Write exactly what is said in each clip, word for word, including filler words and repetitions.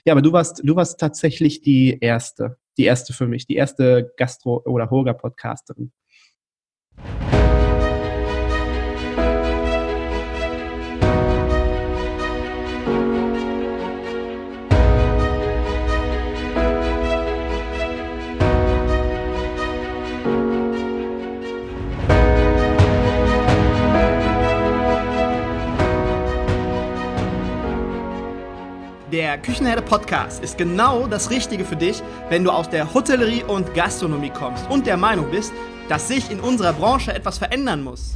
Ja, aber du warst, du warst tatsächlich die erste, die erste für mich, die erste Gastro- oder Hoga-Podcasterin. Der Küchenherde Podcast ist genau das Richtige für dich, wenn du aus der Hotellerie und Gastronomie kommst und der Meinung bist, dass sich in unserer Branche etwas verändern muss.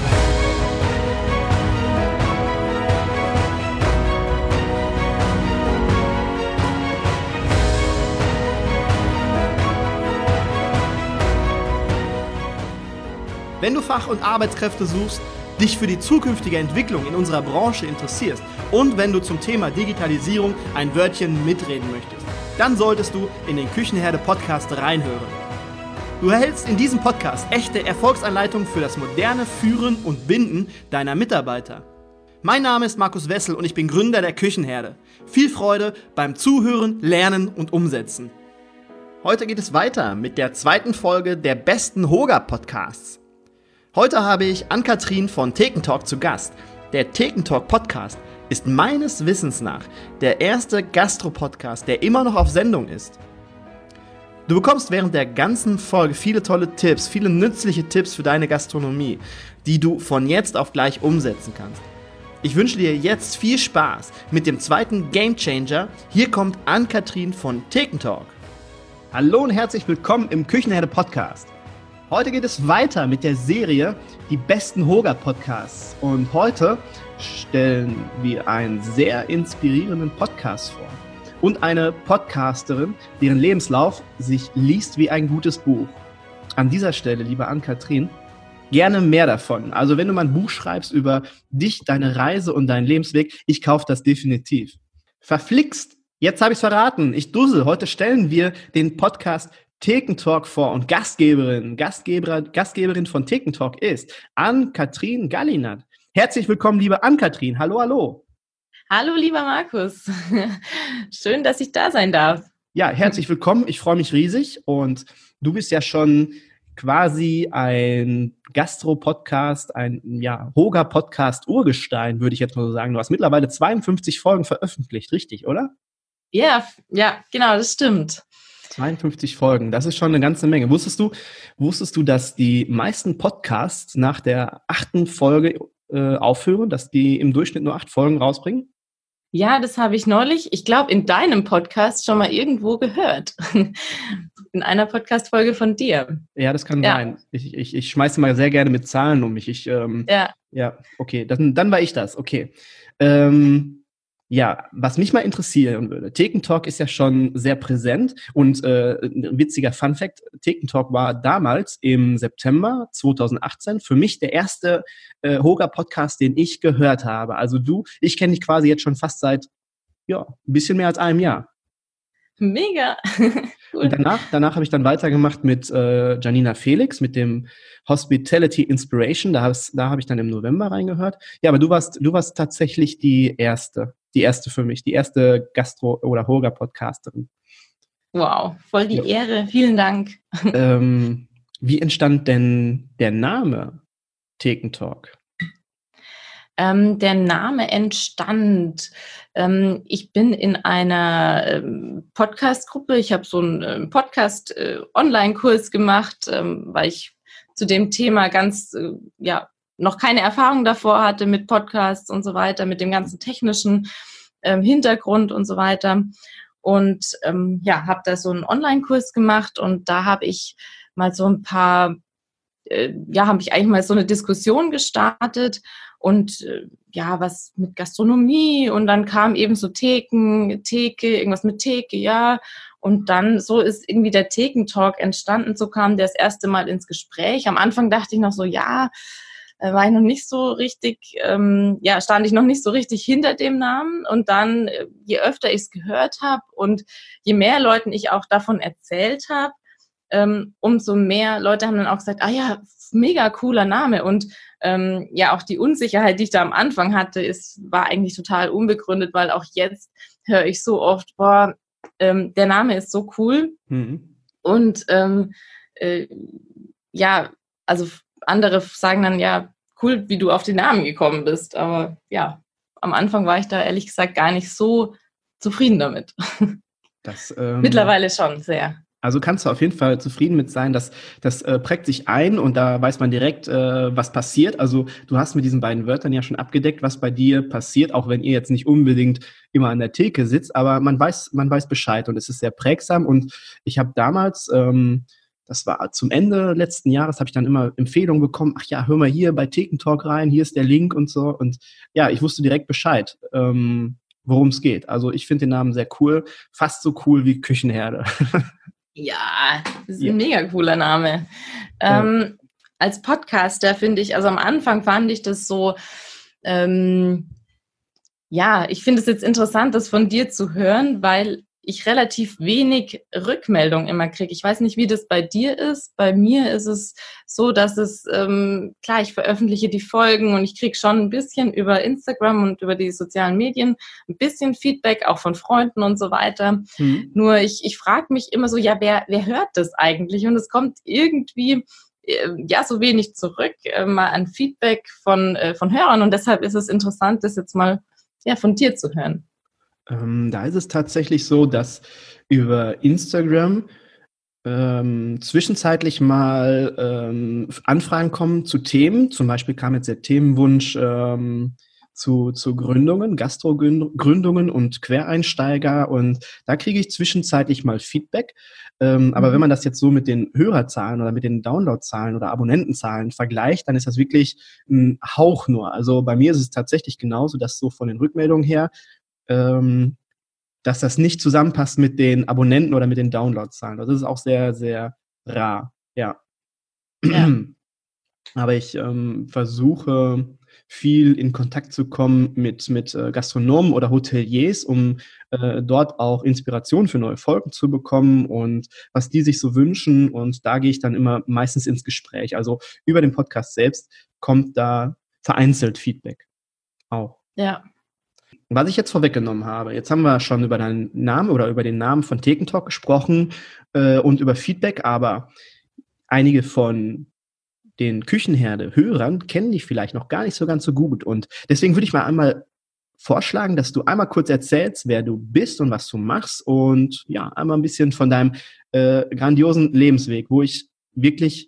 Wenn du Fach- und Arbeitskräfte suchst, dich für die zukünftige Entwicklung in unserer Branche interessierst und wenn du zum Thema Digitalisierung ein Wörtchen mitreden möchtest, dann solltest du in den Küchenherde Podcast reinhören. Du erhältst in diesem Podcast echte Erfolgsanleitungen für das moderne Führen und Binden deiner Mitarbeiter. Mein Name ist Markus Wessel und ich bin Gründer der Küchenherde. Viel Freude beim Zuhören, Lernen und Umsetzen. Heute geht es weiter mit der zweiten Folge der besten Hoga-Podcasts. Heute habe ich Ann-Kathrin von Thekentalk zu Gast. Der Thekentalk Podcast ist meines Wissens nach der erste Gastro-Podcast, der immer noch auf Sendung ist. Du bekommst während der ganzen Folge viele tolle Tipps, viele nützliche Tipps für deine Gastronomie, die du von jetzt auf gleich umsetzen kannst. Ich wünsche dir jetzt viel Spaß mit dem zweiten Gamechanger. Hier kommt Ann-Kathrin von Thekentalk. Hallo und herzlich willkommen im Küchenherde Podcast. Heute geht es weiter mit der Serie Die besten Hoga-Podcasts. Und heute stellen wir einen sehr inspirierenden Podcast vor. Und eine Podcasterin, deren Lebenslauf sich liest wie ein gutes Buch. An dieser Stelle, liebe Ann-Kathrin, gerne mehr davon. Also wenn du mal ein Buch schreibst über dich, deine Reise und deinen Lebensweg, ich kaufe das definitiv. Verflixt, jetzt habe ich es verraten. Ich dussel, heute stellen wir den Podcast Thekentalk vor und Gastgeberin, Gastgeber, Gastgeberin von Thekentalk ist Ann-Kathrin Gallinat. Herzlich willkommen, liebe Ann-Kathrin. Hallo, hallo. Hallo, lieber Markus. Schön, dass ich da sein darf. Ja, herzlich willkommen. Ich freue mich riesig und du bist ja schon quasi ein Gastro-Podcast, ein ja, Hoga-Podcast-Urgestein, würde ich jetzt mal so sagen. Du hast mittlerweile zweiundfünfzig Folgen veröffentlicht, richtig, oder? Ja, ja, genau, das stimmt. zweiundfünfzig Folgen, das ist schon eine ganze Menge. Wusstest du, wusstest du, dass die meisten Podcasts nach der achten Folge äh, aufhören, dass die im Durchschnitt nur acht Folgen rausbringen? Ja, das habe ich neulich, ich glaube, in deinem Podcast schon mal irgendwo gehört. In einer Podcast-Folge von dir. Ja, das kann ja. sein. Ich, ich, ich schmeiße mal sehr gerne mit Zahlen um mich. Ich, ähm, ja. Ja, okay, dann, dann war ich das, okay. Ähm, Ja, was mich mal interessieren würde, Thekentalk ist ja schon sehr präsent und äh, ein witziger Funfact, Thekentalk war damals im September zweitausendachtzehn für mich der erste äh, Hoga-Podcast, den ich gehört habe. Also du, ich kenne dich quasi jetzt schon fast seit, ja, ein bisschen mehr als einem Jahr. Mega. Cool. Und danach, danach habe ich dann weitergemacht mit äh, Janina Felix, mit dem Hospitality Inspiration, da, da habe ich dann im November reingehört. Ja, aber du warst, du warst tatsächlich die erste. Die erste für mich, die erste Gastro- oder Hoga-Podcasterin. Wow, voll die ja. Ehre. Vielen Dank. Ähm, wie entstand denn der Name Thekentalk? Ähm, der Name entstand, ähm, ich bin in einer ähm, Podcast-Gruppe, ich habe so einen ähm, Podcast-Online-Kurs äh, gemacht, ähm, weil ich zu dem Thema ganz, äh, ja, noch keine Erfahrung davor hatte mit Podcasts und so weiter, mit dem ganzen technischen ähm, Hintergrund und so weiter. Und ähm, ja, habe da so einen Online-Kurs gemacht und da habe ich mal so ein paar, äh, ja, habe ich eigentlich mal so eine Diskussion gestartet und äh, ja, was mit Gastronomie und dann kam eben so Theken, Theke, irgendwas mit Theke, ja. Und dann so ist irgendwie der Thekentalk entstanden, so kam der das erste Mal ins Gespräch. Am Anfang dachte ich noch so, ja, war ich noch nicht so richtig, ähm, ja, stand ich noch nicht so richtig hinter dem Namen. Und dann, je öfter ich es gehört habe und je mehr Leuten ich auch davon erzählt habe, ähm, umso mehr Leute haben dann auch gesagt, ah ja, mega cooler Name. Und ähm, ja, auch die Unsicherheit, die ich da am Anfang hatte, ist, war eigentlich total unbegründet, weil auch jetzt höre ich so oft, boah, ähm, der Name ist so cool. Mhm. Und ähm, äh, ja, also andere sagen dann, ja, cool, wie du auf den Namen gekommen bist. Aber ja, am Anfang war ich da ehrlich gesagt gar nicht so zufrieden damit. Das, ähm, Mittlerweile schon sehr. Also kannst du auf jeden Fall zufrieden mit sein, dass das äh, prägt sich ein und da weiß man direkt, äh, was passiert. Also du hast mit diesen beiden Wörtern ja schon abgedeckt, was bei dir passiert, auch wenn ihr jetzt nicht unbedingt immer an der Theke sitzt, aber man weiß, man weiß Bescheid und es ist sehr prägsam. Und ich habe damals, ähm, das war zum Ende letzten Jahres, habe ich dann immer Empfehlungen bekommen, ach ja, hör mal hier bei Thekentalk rein, hier ist der Link und so. Und ja, ich wusste direkt Bescheid, ähm, worum es geht. Also ich finde den Namen sehr cool, fast so cool wie Küchenherde. Ja, das ist ein ja. mega cooler Name. Ähm, ja. Als Podcaster finde ich, also am Anfang fand ich das so, ähm, ja, ich finde es jetzt interessant, das von dir zu hören, weil ich relativ wenig Rückmeldung immer kriege. Ich weiß nicht, wie das bei dir ist. Bei mir ist es so, dass es, ähm, klar, ich veröffentliche die Folgen und ich kriege schon ein bisschen über Instagram und über die sozialen Medien ein bisschen Feedback, auch von Freunden und so weiter. Mhm. Nur ich, ich frage mich immer so, ja, wer, wer hört das eigentlich? Und es kommt irgendwie äh, ja so wenig zurück, äh, mal an Feedback von, äh, von Hörern. Und deshalb ist es interessant, das jetzt mal ja, von dir zu hören. Ähm, da ist es tatsächlich so, dass über Instagram ähm, zwischenzeitlich mal ähm, Anfragen kommen zu Themen. Zum Beispiel kam jetzt der Themenwunsch ähm, zu, zu Gründungen, Gastrogründungen und Quereinsteiger. Und da kriege ich zwischenzeitlich mal Feedback. Ähm, mhm. Aber wenn man das jetzt so mit den Hörerzahlen oder mit den Downloadzahlen oder Abonnentenzahlen vergleicht, dann ist das wirklich ein Hauch nur. Also bei mir ist es tatsächlich genauso, dass so von den Rückmeldungen her Ähm, dass das nicht zusammenpasst mit den Abonnenten oder mit den Downloadzahlen. Das ist auch sehr, sehr rar, ja. ja. Aber ich ähm, versuche viel in Kontakt zu kommen mit, mit äh, Gastronomen oder Hoteliers, um äh, dort auch Inspiration für neue Folgen zu bekommen und was die sich so wünschen. Und da gehe ich dann immer meistens ins Gespräch. Also über den Podcast selbst kommt da vereinzelt Feedback auch. Ja. Was ich jetzt vorweggenommen habe, jetzt haben wir schon über deinen Namen oder über den Namen von Thekentalk gesprochen äh, und über Feedback, aber einige von den Küchenherde-Hörern kennen dich vielleicht noch gar nicht so ganz so gut und deswegen würde ich mal einmal vorschlagen, dass du einmal kurz erzählst, wer du bist und was du machst und ja, einmal ein bisschen von deinem äh, grandiosen Lebensweg, wo ich wirklich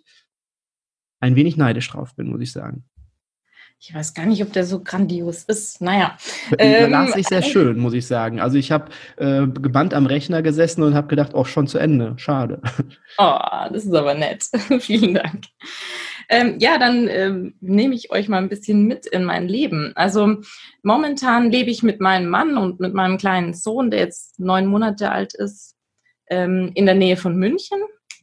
ein wenig neidisch drauf bin, muss ich sagen. Ich weiß gar nicht, ob der so grandios ist. Naja. Ähm, las ich sehr schön, muss ich sagen. Also ich habe äh, gebannt am Rechner gesessen und habe gedacht, auch schon zu Ende. Schade. Oh, das ist aber nett. Vielen Dank. Ähm, ja, dann ähm, nehme ich euch mal ein bisschen mit in mein Leben. Also momentan lebe ich mit meinem Mann und mit meinem kleinen Sohn, der jetzt neun Monate alt ist, ähm, in der Nähe von München.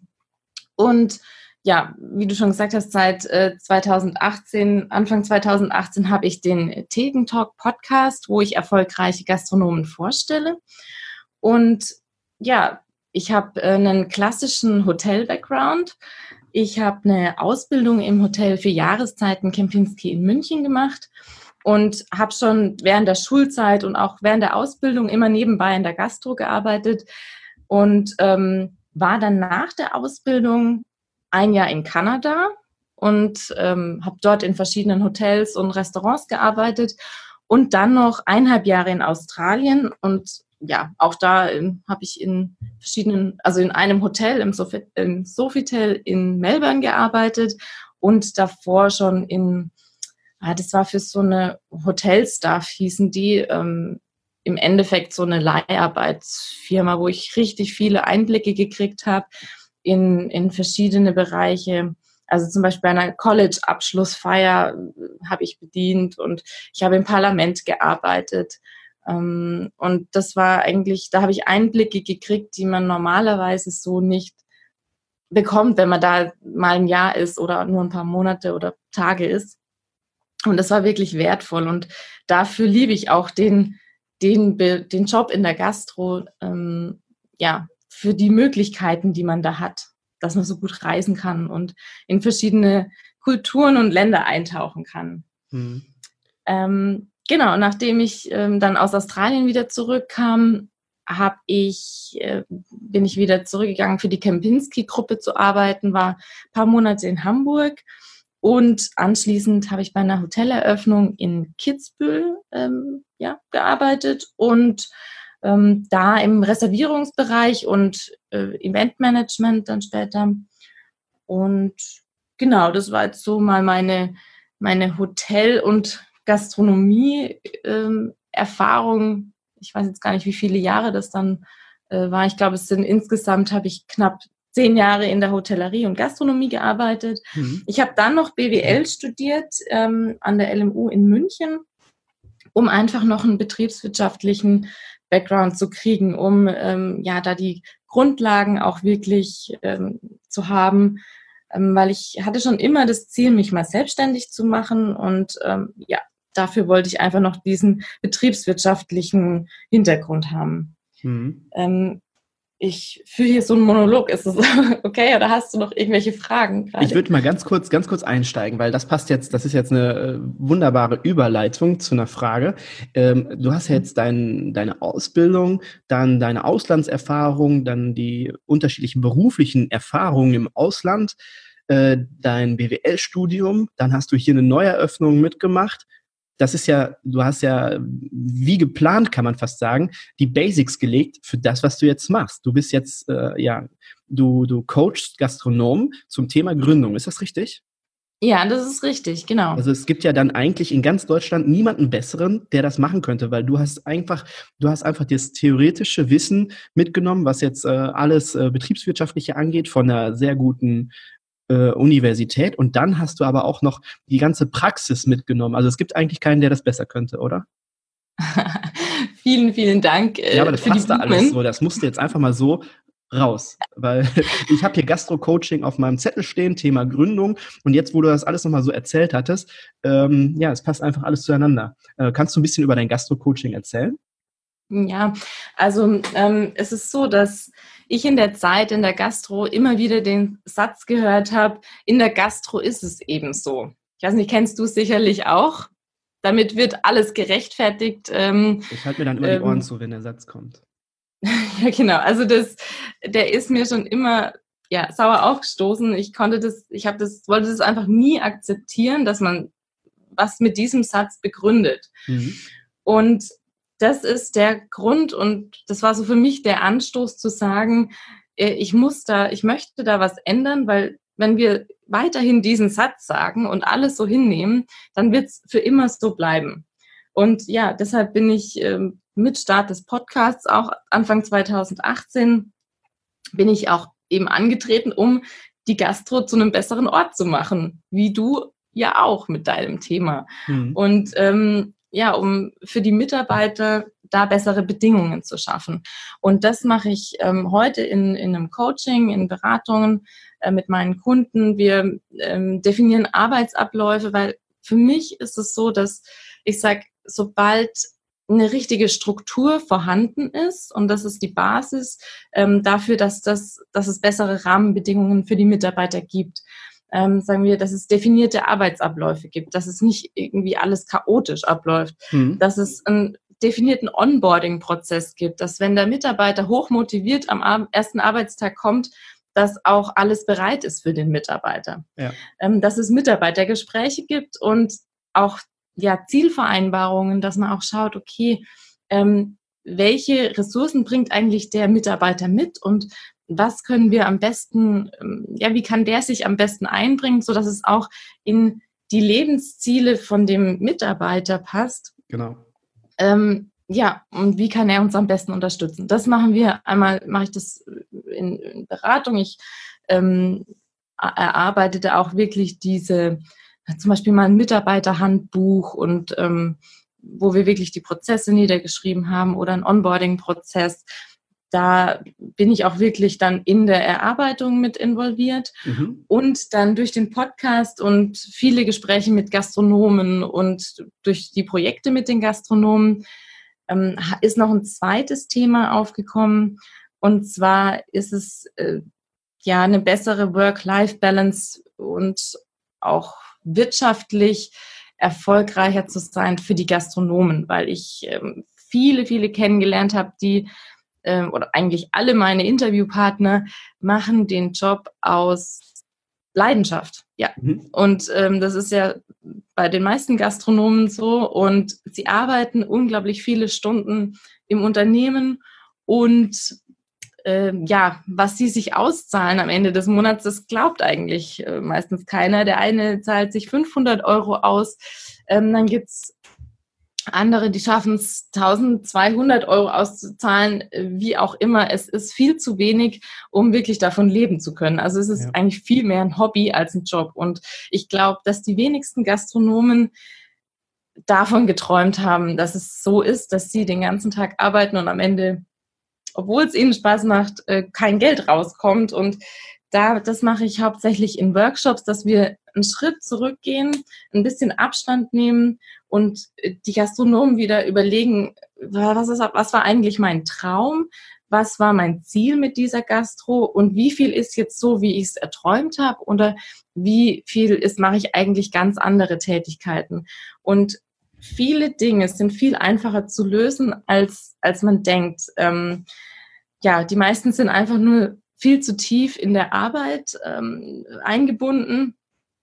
Und ja, wie du schon gesagt hast, seit äh, zweitausendachtzehn, Anfang zweitausendachtzehn habe ich den Thekentalk Podcast, wo ich erfolgreiche Gastronomen vorstelle. Und ja, ich habe äh, einen klassischen Hotel-Background. Ich habe eine Ausbildung im Hotel für Jahreszeiten Kempinski in München gemacht und habe schon während der Schulzeit und auch während der Ausbildung immer nebenbei in der Gastro gearbeitet und ähm, war dann nach der Ausbildung ein Jahr in Kanada und ähm, habe dort in verschiedenen Hotels und Restaurants gearbeitet und dann noch eineinhalb Jahre in Australien und ja, auch da ähm, habe ich in verschiedenen, also in einem Hotel, im, Sof- im Sofitel in Melbourne gearbeitet und davor schon in, ah, das war für so eine Hotelstaff, hießen die, ähm, im Endeffekt so eine Leiharbeitsfirma, wo ich richtig viele Einblicke gekriegt habe in, in verschiedene Bereiche. Also zum Beispiel bei einer College-Abschlussfeier habe ich bedient und ich habe im Parlament gearbeitet. Und das war eigentlich, da habe ich Einblicke gekriegt, die man normalerweise so nicht bekommt, wenn man da mal ein Jahr ist oder nur ein paar Monate oder Tage ist. Und das war wirklich wertvoll. Und dafür liebe ich auch den, den, den Job in der Gastro, ähm, ja, für die Möglichkeiten, die man da hat. dass man so gut reisen kann und in verschiedene Kulturen und Länder eintauchen kann. Mhm. Ähm, genau, nachdem ich ähm, dann aus Australien wieder zurückkam, hab ich, äh, bin ich wieder zurückgegangen, für die Kempinski-Gruppe zu arbeiten, war ein paar Monate in Hamburg und anschließend habe ich bei einer Hoteleröffnung in Kitzbühel ähm, ja, gearbeitet und ähm, da im Reservierungsbereich und äh, Eventmanagement dann später. Und genau, das war jetzt so mal meine, meine Hotel- und Gastronomie-Erfahrung. Ähm, ich weiß jetzt gar nicht, wie viele Jahre das dann äh, war. Ich glaube, es sind insgesamt habe ich knapp zehn Jahre in der Hotellerie und Gastronomie gearbeitet. Mhm. Ich habe dann noch B W L studiert ähm, an der L M U in München, um einfach noch einen betriebswirtschaftlichen Background zu kriegen, um ähm, ja da die Grundlagen auch wirklich ähm, zu haben, ähm, weil ich hatte schon immer das Ziel, mich mal selbstständig zu machen und ähm, ja, dafür wollte ich einfach noch diesen betriebswirtschaftlichen Hintergrund haben. Mhm. Ähm, ich führe hier so einen Monolog. Ist das okay? Oder hast du noch irgendwelche Fragen gerade? Ich würde mal ganz kurz, ganz kurz einsteigen, weil das passt jetzt, das ist jetzt eine äh, wunderbare Überleitung zu einer Frage. Ähm, du hast ja jetzt dein, deine Ausbildung, dann deine Auslandserfahrung, dann die unterschiedlichen beruflichen Erfahrungen im Ausland, äh, dein B W L-Studium, dann hast du hier eine Neueröffnung mitgemacht. Das ist ja, du hast ja wie geplant, kann man fast sagen, die Basics gelegt für das, was du jetzt machst. Du bist jetzt, äh, ja, du, du coachst Gastronomen zum Thema Gründung. Ist das richtig? Ja, das ist richtig, genau. Also es gibt ja dann eigentlich in ganz Deutschland niemanden Besseren, der das machen könnte, weil du hast einfach, du hast einfach das theoretische Wissen mitgenommen, was jetzt äh, alles äh, Betriebswirtschaftliche angeht, von einer sehr guten Universität, und dann hast du aber auch noch die ganze Praxis mitgenommen. Also es gibt eigentlich keinen, der das besser könnte, oder? Vielen, vielen Dank. Äh, ja, aber das für passt die da alles so. Das musste jetzt einfach mal so raus. Weil ich habe hier Gastro-Coaching auf meinem Zettel stehen, Thema Gründung. Und jetzt, wo du das alles nochmal so erzählt hattest, ähm, ja, es passt einfach alles zueinander. Äh, kannst du ein bisschen über dein Gastro-Coaching erzählen? Ja, also ähm, es ist so, dass ich in der Zeit in der Gastro immer wieder den Satz gehört habe, in der Gastro ist es eben so. Ich weiß nicht, kennst du es sicherlich auch? Damit wird alles gerechtfertigt. Ähm, ich halte mir dann immer ähm, die Ohren zu, wenn der Satz kommt. Ja, genau. Also das, der ist mir schon immer ja, sauer aufgestoßen. Ich konnte das, ich habe das, wollte das einfach nie akzeptieren, dass man was mit diesem Satz begründet. Mhm. Und das ist der Grund, und das war so für mich der Anstoß zu sagen, ich muss da, ich möchte da was ändern, weil wenn wir weiterhin diesen Satz sagen und alles so hinnehmen, dann wird es für immer so bleiben. Und ja, deshalb bin ich ähm, mit Start des Podcasts auch Anfang zweitausendachtzehn bin ich auch eben angetreten, um die Gastro zu einem besseren Ort zu machen, wie du ja auch mit deinem Thema. Mhm. Und ähm, ja, um für die Mitarbeiter da bessere Bedingungen zu schaffen. Und das mache ich ähm, heute in, in einem Coaching, in Beratungen äh, mit meinen Kunden. Wir ähm, definieren Arbeitsabläufe, weil für mich ist es so, dass ich sage, sobald eine richtige Struktur vorhanden ist, und das ist die Basis ähm, dafür, dass, das, dass es bessere Rahmenbedingungen für die Mitarbeiter gibt. Ähm, sagen wir, dass es definierte Arbeitsabläufe gibt, dass es nicht irgendwie alles chaotisch abläuft, mhm. dass es einen definierten Onboarding-Prozess gibt, dass wenn der Mitarbeiter hochmotiviert am Ar- ersten Arbeitstag kommt, dass auch alles bereit ist für den Mitarbeiter. Ja. Ähm, dass es Mitarbeitergespräche gibt und auch ja, Zielvereinbarungen, dass man auch schaut, okay, ähm, welche Ressourcen bringt eigentlich der Mitarbeiter mit und was können wir am besten, ähm, ja, wie kann der sich am besten einbringen, sodass es auch in die Lebensziele von dem Mitarbeiter passt. Genau. Ähm, ja, und wie kann er uns am besten unterstützen? Das machen wir, einmal mache ich das in, in Beratung. Ich ähm, erarbeitete auch wirklich diese, zum Beispiel mal ein Mitarbeiterhandbuch, und ähm, wo wir wirklich die Prozesse niedergeschrieben haben, oder ein Onboarding-Prozess. Da bin ich auch wirklich dann in der Erarbeitung mit involviert. Mhm. Und dann durch den Podcast und viele Gespräche mit Gastronomen und durch die Projekte mit den Gastronomen ähm, ist noch ein zweites Thema aufgekommen. Und zwar ist es äh, ja, eine bessere Work-Life-Balance und auch wirtschaftlich erfolgreicher zu sein für die Gastronomen, weil ich ähm, viele, viele kennengelernt habe, die, ähm, oder eigentlich alle meine Interviewpartner machen den Job aus Leidenschaft. Ja, mhm. Und ähm, das ist ja bei den meisten Gastronomen so und sie arbeiten unglaublich viele Stunden im Unternehmen und ähm, ja, was sie sich auszahlen am Ende des Monats, das glaubt eigentlich äh, meistens keiner. Der eine zahlt sich fünfhundert Euro aus, ähm, dann gibt's andere, die schaffen es, eintausendzweihundert Euro auszuzahlen, wie auch immer. Es ist viel zu wenig, um wirklich davon leben zu können. Also es ist ja. eigentlich viel mehr ein Hobby als ein Job. Und ich glaube, dass die wenigsten Gastronomen davon geträumt haben, dass es so ist, dass sie den ganzen Tag arbeiten und am Ende, obwohl es ihnen Spaß macht, kein Geld rauskommt. Und da, das mache ich hauptsächlich in Workshops, dass wir einen Schritt zurückgehen, ein bisschen Abstand nehmen und die Gastronomen wieder überlegen, was, ist, was war eigentlich mein Traum, was war mein Ziel mit dieser Gastro und wie viel ist jetzt so, wie ich es erträumt habe oder wie viel ist, mache ich eigentlich ganz andere Tätigkeiten. Und viele Dinge sind viel einfacher zu lösen, als, als man denkt. Ähm, ja, die meisten sind einfach nur viel zu tief in der Arbeit ähm, eingebunden.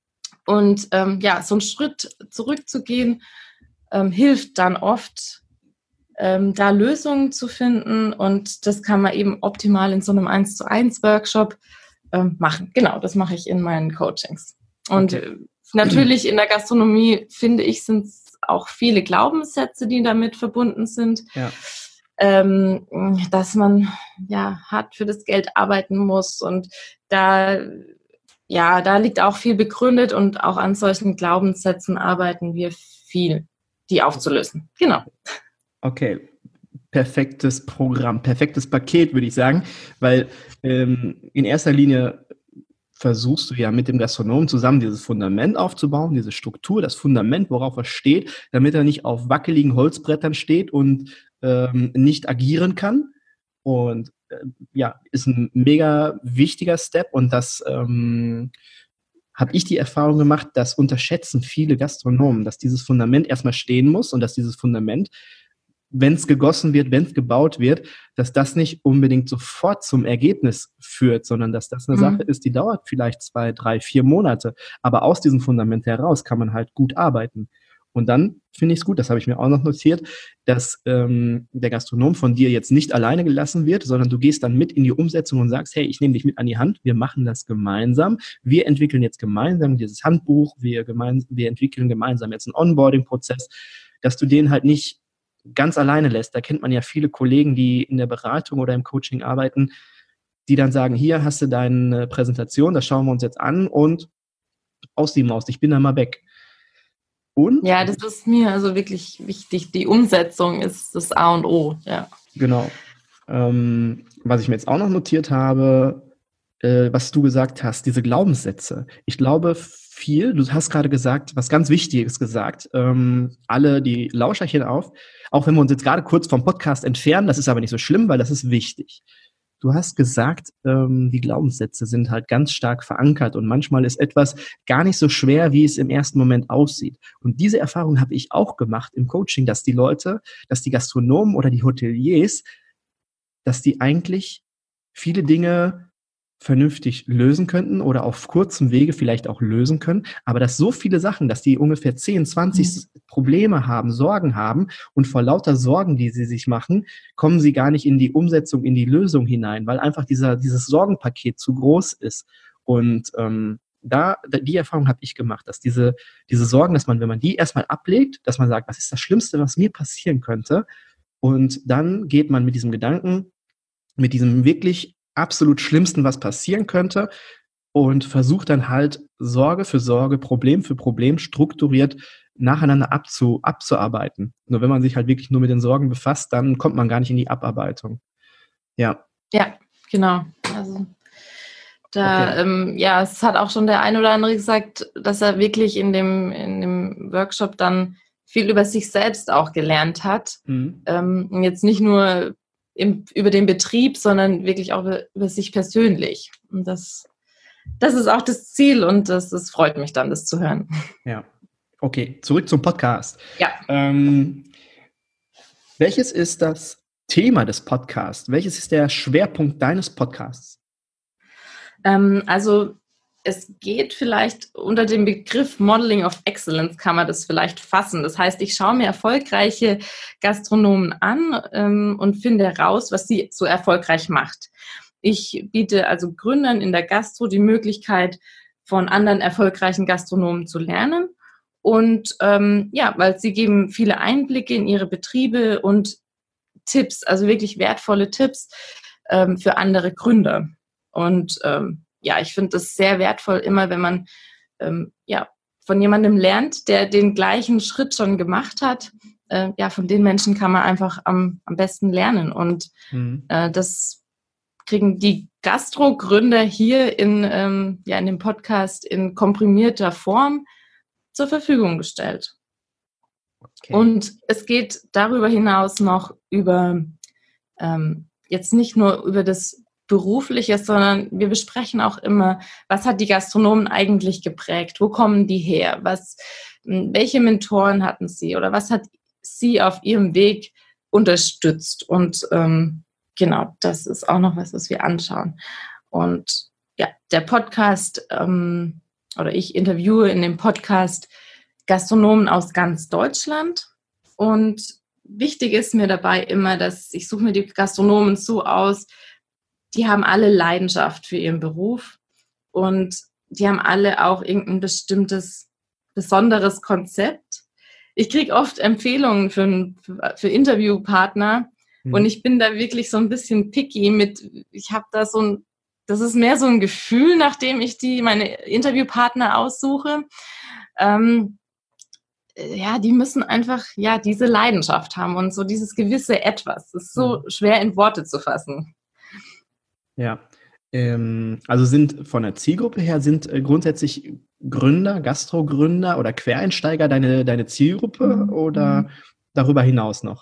Und ähm, ja, so einen Schritt zurückzugehen, ähm, hilft dann oft, ähm, da Lösungen zu finden. Und das kann man eben optimal in so einem eins zu eins Workshop ähm, machen. Genau, das mache ich in meinen Coachings. Und okay. Natürlich in der Gastronomie, finde ich, sind es auch viele Glaubenssätze, die damit verbunden sind. Ja. Ähm, dass man ja hart für das Geld arbeiten muss und da ja, da liegt auch viel begründet und auch an solchen Glaubenssätzen arbeiten wir viel, die aufzulösen. Genau. Okay, perfektes Programm, perfektes Paket, würde ich sagen, weil ähm, in erster Linie versuchst du ja mit dem Gastronomen zusammen dieses Fundament aufzubauen, diese Struktur, das Fundament, worauf er steht, damit er nicht auf wackeligen Holzbrettern steht und ähm, nicht agieren kann. Und äh, ja, ist ein mega wichtiger Step und das ähm, habe ich die Erfahrung gemacht, das unterschätzen viele Gastronomen, dass dieses Fundament erstmal stehen muss und dass dieses Fundament, wenn es gegossen wird, wenn es gebaut wird, dass das nicht unbedingt sofort zum Ergebnis führt, sondern dass das eine mhm. Sache ist, die dauert vielleicht zwei, drei, vier Monate. Aber aus diesem Fundament heraus kann man halt gut arbeiten. Und dann finde ich es gut, das habe ich mir auch noch notiert, dass ähm, der Gastronom von dir jetzt nicht alleine gelassen wird, sondern du gehst dann mit in die Umsetzung und sagst, hey, ich nehme dich mit an die Hand, wir machen das gemeinsam, wir entwickeln jetzt gemeinsam dieses Handbuch, wir, gemein, wir entwickeln gemeinsam jetzt einen Onboarding-Prozess, dass du den halt nicht ganz alleine lässt. Da kennt man ja viele Kollegen, die in der Beratung oder im Coaching arbeiten, die dann sagen, hier hast du deine Präsentation, das schauen wir uns jetzt an und aus die Maus, ich bin dann mal weg. Und? Ja, das ist mir also wirklich wichtig. Die Umsetzung ist das A und O. Ja. Genau. Ähm, was ich mir jetzt auch noch notiert habe, äh, was du gesagt hast, diese Glaubenssätze. Ich glaube viel, du hast gerade gesagt, was ganz Wichtiges gesagt, ähm, alle die Lauscherchen auf, auch wenn wir uns jetzt gerade kurz vom Podcast entfernen, das ist aber nicht so schlimm, weil das ist wichtig. Du hast gesagt, ähm, die Glaubenssätze sind halt ganz stark verankert und manchmal ist etwas gar nicht so schwer, wie es im ersten Moment aussieht. Und diese Erfahrung habe ich auch gemacht im Coaching, dass die Leute, dass die Gastronomen oder die Hoteliers, dass die eigentlich viele Dinge vernünftig lösen könnten oder auf kurzem Wege vielleicht auch lösen können, aber dass so viele Sachen, dass die ungefähr zehn, zwanzig mhm. Probleme haben, Sorgen haben und vor lauter Sorgen, die sie sich machen, kommen sie gar nicht in die Umsetzung, in die Lösung hinein, weil einfach dieser dieses Sorgenpaket zu groß ist. Und ähm, da die Erfahrung habe ich gemacht, dass diese diese Sorgen, dass man, wenn man die erstmal ablegt, dass man sagt, was ist das Schlimmste, was mir passieren könnte, und dann geht man mit diesem Gedanken, mit diesem wirklich absolut Schlimmsten, was passieren könnte, und versucht dann halt Sorge für Sorge, Problem für Problem strukturiert nacheinander abzu, abzuarbeiten. Nur wenn man sich halt wirklich nur mit den Sorgen befasst, dann kommt man gar nicht in die Abarbeitung. Ja. Ja, genau. Also da, okay. ähm, ja, es hat auch schon der ein oder andere gesagt, dass er wirklich in dem, in dem Workshop dann viel über sich selbst auch gelernt hat. Mhm. Ähm, jetzt nicht nur im, über den Betrieb, sondern wirklich auch über, über sich persönlich. Und das, das ist auch das Ziel und das, das freut mich dann, das zu hören. Ja, okay, zurück zum Podcast. Ja. Ähm, welches ist das Thema des Podcasts? Welches ist der Schwerpunkt deines Podcasts? Ähm, also es geht vielleicht unter dem Begriff Modeling of Excellence, kann man das vielleicht fassen. Das heißt, ich schaue mir erfolgreiche Gastronomen an ähm, und finde heraus, was sie so erfolgreich macht. Ich biete also Gründern in der Gastro die Möglichkeit, von anderen erfolgreichen Gastronomen zu lernen. Und ähm, ja, weil sie geben viele Einblicke in ihre Betriebe und Tipps, also wirklich wertvolle Tipps ähm, für andere Gründer. Und ähm, ja, ich finde das sehr wertvoll, immer wenn man ähm, ja, von jemandem lernt, der den gleichen Schritt schon gemacht hat. Äh, ja, von den Menschen kann man einfach am, am besten lernen. Und mhm. äh, das kriegen die Gastro-Gründer hier in, ähm, ja, in dem Podcast in komprimierter Form zur Verfügung gestellt. Okay. Und es geht darüber hinaus noch über, ähm, jetzt nicht nur über das Berufliches, sondern wir besprechen auch immer, was hat die Gastronomen eigentlich geprägt? Wo kommen die her? Was, welche Mentoren hatten sie? Oder was hat sie auf ihrem Weg unterstützt? Und ähm, genau, das ist auch noch was, was wir anschauen. Und ja, der Podcast, ähm, oder ich interviewe in dem Podcast Gastronomen aus ganz Deutschland. Und wichtig ist mir dabei immer, dass ich suche mir die Gastronomen so aus, die haben alle Leidenschaft für ihren Beruf und die haben alle auch irgendein bestimmtes, besonderes Konzept. Ich kriege oft Empfehlungen für, für Interviewpartner mhm. und ich bin da wirklich so ein bisschen picky mit, ich habe da so ein, das ist mehr so ein Gefühl, nachdem ich die, meine Interviewpartner aussuche. Ähm, ja, die müssen einfach, ja, diese Leidenschaft haben und so dieses gewisse Etwas. Das ist so mhm. schwer in Worte zu fassen. Ja, ähm, also sind von der Zielgruppe her, sind äh, grundsätzlich Gründer, Gastrogründer oder Quereinsteiger deine, deine Zielgruppe mhm. oder darüber hinaus noch?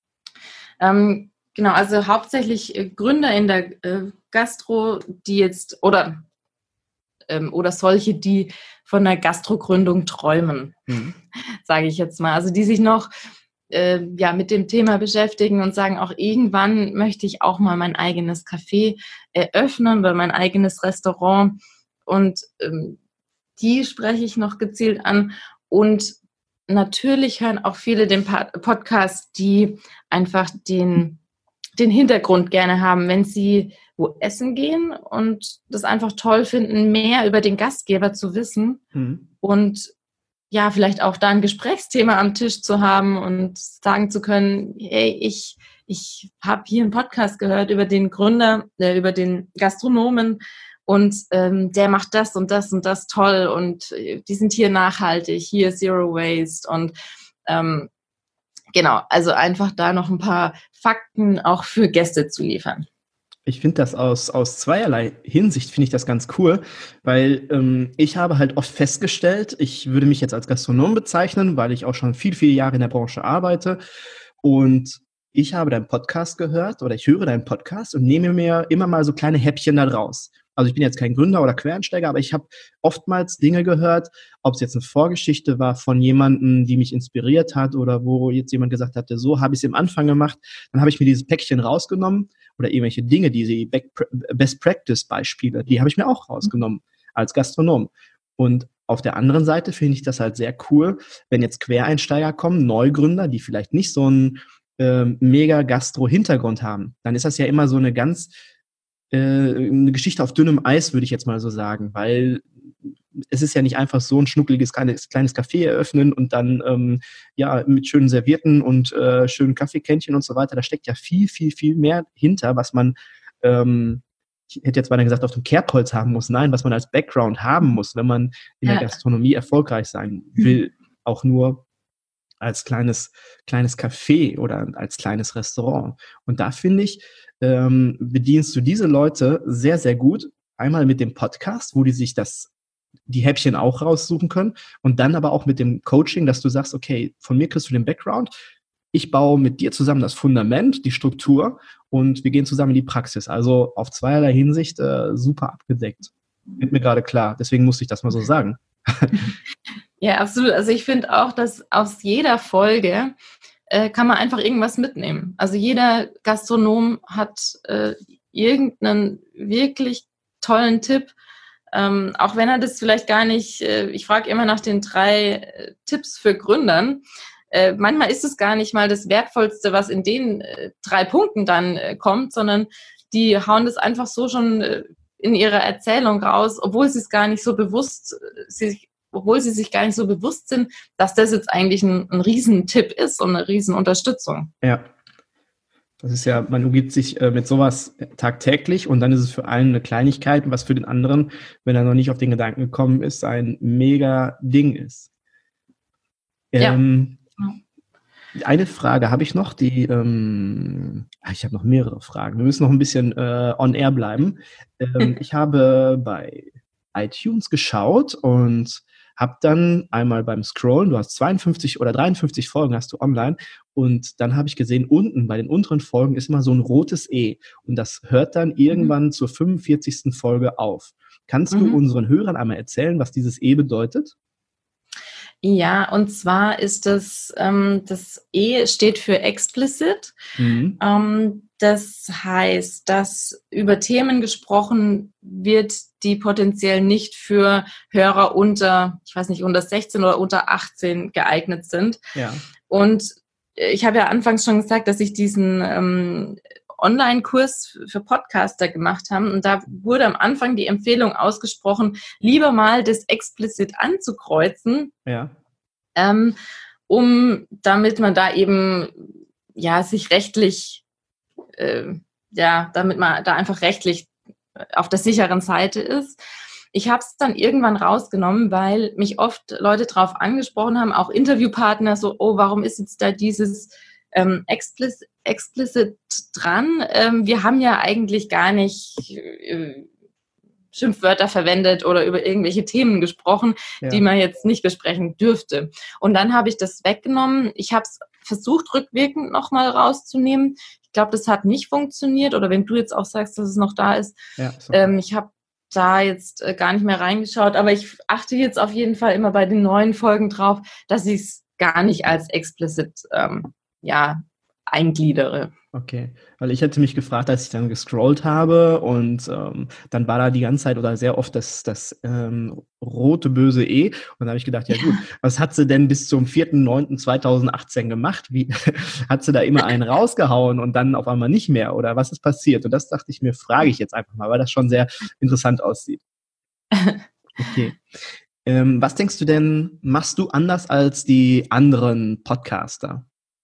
Ähm, genau, also hauptsächlich äh, Gründer in der äh, Gastro, die jetzt, oder, ähm, oder solche, die von der Gastrogründung träumen, mhm. sage ich jetzt mal. Also die sich noch Äh, ja, mit dem Thema beschäftigen und sagen, auch irgendwann möchte ich auch mal mein eigenes Café eröffnen oder mein eigenes Restaurant. Und ähm, die spreche ich noch gezielt an. Und natürlich hören auch viele den Podcast, die einfach den, den Hintergrund gerne haben, wenn sie wo essen gehen und das einfach toll finden, mehr über den Gastgeber zu wissen mhm. und ja, vielleicht auch da ein Gesprächsthema am Tisch zu haben und sagen zu können, hey, ich, ich habe hier einen Podcast gehört über den Gründer, äh, über den Gastronomen und ähm, der macht das und das und das toll und äh, die sind hier nachhaltig, hier Zero Waste und ähm, genau, also einfach da noch ein paar Fakten auch für Gäste zu liefern. Ich finde das aus, aus zweierlei Hinsicht, finde ich das ganz cool, weil ähm, ich habe halt oft festgestellt, ich würde mich jetzt als Gastronom bezeichnen, weil ich auch schon viel, viele Jahre in der Branche arbeite und ich habe deinen Podcast gehört oder ich höre deinen Podcast und nehme mir immer mal so kleine Häppchen da draus. Also ich bin jetzt kein Gründer oder Quereinsteiger, aber ich habe oftmals Dinge gehört, ob es jetzt eine Vorgeschichte war von jemandem, die mich inspiriert hat oder wo jetzt jemand gesagt hatte, so habe ich es am Anfang gemacht. Dann habe ich mir dieses Päckchen rausgenommen oder irgendwelche Dinge, diese Best-Practice-Beispiele, die habe ich mir auch rausgenommen als Gastronom. Und auf der anderen Seite finde ich das halt sehr cool, wenn jetzt Quereinsteiger kommen, Neugründer, die vielleicht nicht so einen äh, mega Gastro-Hintergrund haben. Dann ist das ja immer so eine ganz eine Geschichte auf dünnem Eis, würde ich jetzt mal so sagen, weil es ist ja nicht einfach so ein schnuckeliges kleines, kleines Café eröffnen und dann ähm, ja mit schönen Servietten und äh, schönen Kaffeekännchen und so weiter. Da steckt ja viel, viel, viel mehr hinter, was man, ähm, ich hätte jetzt mal gesagt, auf dem Kerbholz haben muss. Nein, was man als Background haben muss, wenn man in ja. der Gastronomie erfolgreich sein will, auch nur als kleines, kleines Café oder als kleines Restaurant. Und da finde ich, ähm, bedienst du diese Leute sehr, sehr gut. Einmal mit dem Podcast, wo die sich das, die Häppchen auch raussuchen können und dann aber auch mit dem Coaching, dass du sagst, okay, von mir kriegst du den Background, ich baue mit dir zusammen das Fundament, die Struktur und wir gehen zusammen in die Praxis. Also auf zweierlei Hinsicht äh, super abgedeckt. Wird mir gerade klar. Deswegen musste ich das mal so sagen. Ja, absolut. Also ich finde auch, dass aus jeder Folge äh, kann man einfach irgendwas mitnehmen. Also jeder Gastronom hat äh, irgendeinen wirklich tollen Tipp, ähm, auch wenn er das vielleicht gar nicht, äh, ich frage immer nach den drei äh, Tipps für Gründern. Äh, manchmal ist es gar nicht mal das Wertvollste, was in den äh, drei Punkten dann äh, kommt, sondern die hauen das einfach so schon äh, in ihrer Erzählung raus, obwohl sie es gar nicht so bewusst, äh, sie, obwohl sie sich gar nicht so bewusst sind, dass das jetzt eigentlich ein, ein Riesentipp ist und eine Riesenunterstützung. Ja. Das ist ja, man umgibt sich äh, mit sowas tagtäglich und dann ist es für einen eine Kleinigkeit, was für den anderen, wenn er noch nicht auf den Gedanken gekommen ist, ein mega Ding ist. Ähm, ja. Eine Frage habe ich noch, die, ähm, ich habe noch mehrere Fragen. Wir müssen noch ein bisschen äh, on air bleiben. Ähm, ich habe bei iTunes geschaut und habe dann einmal beim Scrollen, du hast zweiundfünfzig oder dreiundfünfzig Folgen hast du online und dann habe ich gesehen, unten bei den unteren Folgen ist immer so ein rotes E und das hört dann irgendwann mhm. zur fünfundvierzigsten Folge auf. Kannst mhm. du unseren Hörern einmal erzählen, was dieses E bedeutet? Ja, und zwar ist das, ähm, das E steht für explicit. Mhm. Ähm, das heißt, dass über Themen gesprochen wird, die potenziell nicht für Hörer unter, ich weiß nicht, unter sechzehn oder unter achtzehn geeignet sind. Ja. Und ich habe ja anfangs schon gesagt, dass ich diesen ähm, Online-Kurs für Podcaster gemacht habe. Und da wurde am Anfang die Empfehlung ausgesprochen, lieber mal das explizit anzukreuzen, ja. ähm, um damit man da eben ja sich rechtlich, äh, ja, damit man da einfach rechtlich auf der sicheren Seite ist. Ich habe es dann irgendwann rausgenommen, weil mich oft Leute darauf angesprochen haben, auch Interviewpartner, so, oh, warum ist jetzt da dieses ähm, explicit, explicit dran? Ähm, wir haben ja eigentlich gar nicht äh, Schimpfwörter verwendet oder über irgendwelche Themen gesprochen, ja. die man jetzt nicht besprechen dürfte. Und dann habe ich das weggenommen. Ich habe es versucht, rückwirkend nochmal rauszunehmen. Ich glaube, das hat nicht funktioniert. Oder wenn du jetzt auch sagst, dass es noch da ist. Ja, so. ähm, ich habe da jetzt äh, gar nicht mehr reingeschaut. Aber ich achte jetzt auf jeden Fall immer bei den neuen Folgen drauf, dass ich es gar nicht als explicit ähm, ja, eingliedere. Okay, weil ich hätte mich gefragt, als ich dann gescrollt habe und ähm, dann war da die ganze Zeit oder sehr oft das, das ähm, rote böse E und da habe ich gedacht, ja gut, was hat sie denn bis zum vierten neunten zweitausendachtzehn gemacht? Wie hat sie da immer einen rausgehauen und dann auf einmal nicht mehr oder was ist passiert? Und das dachte ich mir, frage ich jetzt einfach mal, weil das schon sehr interessant aussieht. Okay. Ähm, was denkst du denn, machst du anders als die anderen Podcaster?